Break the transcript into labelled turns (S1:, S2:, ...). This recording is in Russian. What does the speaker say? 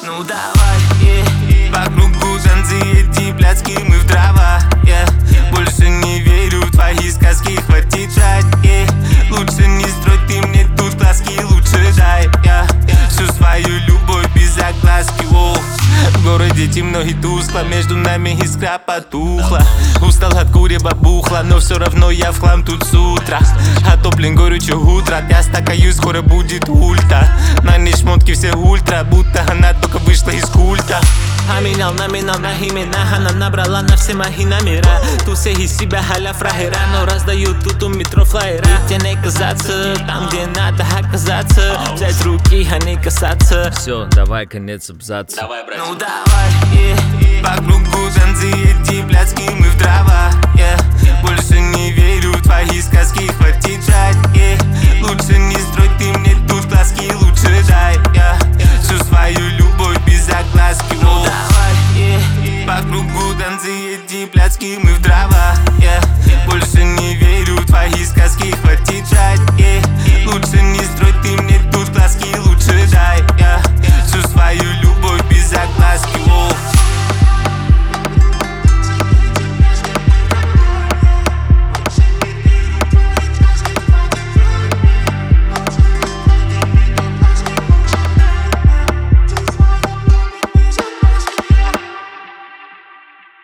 S1: Ну давай, по кругу танцы эти блядские, мы в дрова. Больше не верю в твои сказки, хватит жать. Лучше не строй ты мне тут глазки, лучше дай всю свою любовь без огласки. В городе темно и тускло, между нами искра потухла. Устал от курева бухла, но все равно я в хлам тут с утра. А то, блин, горячо утро, я стакаюсь, скоро будет ульта. На ней шмотки все ультра, будто она только вышла из культа. Номинал на имена, она набрала на все мои номера. Тут все из себя халя фрагера, но раздают тут у метро флайера. Где не казаться, там где надо оказаться. Взять руки, а не касаться.
S2: Все, давай, конец абзаца.
S1: Давай, брат. Ну давай, по кругу танцы эти блядские, мы в дрова. Больше не верю в твои сказки, хватит жать.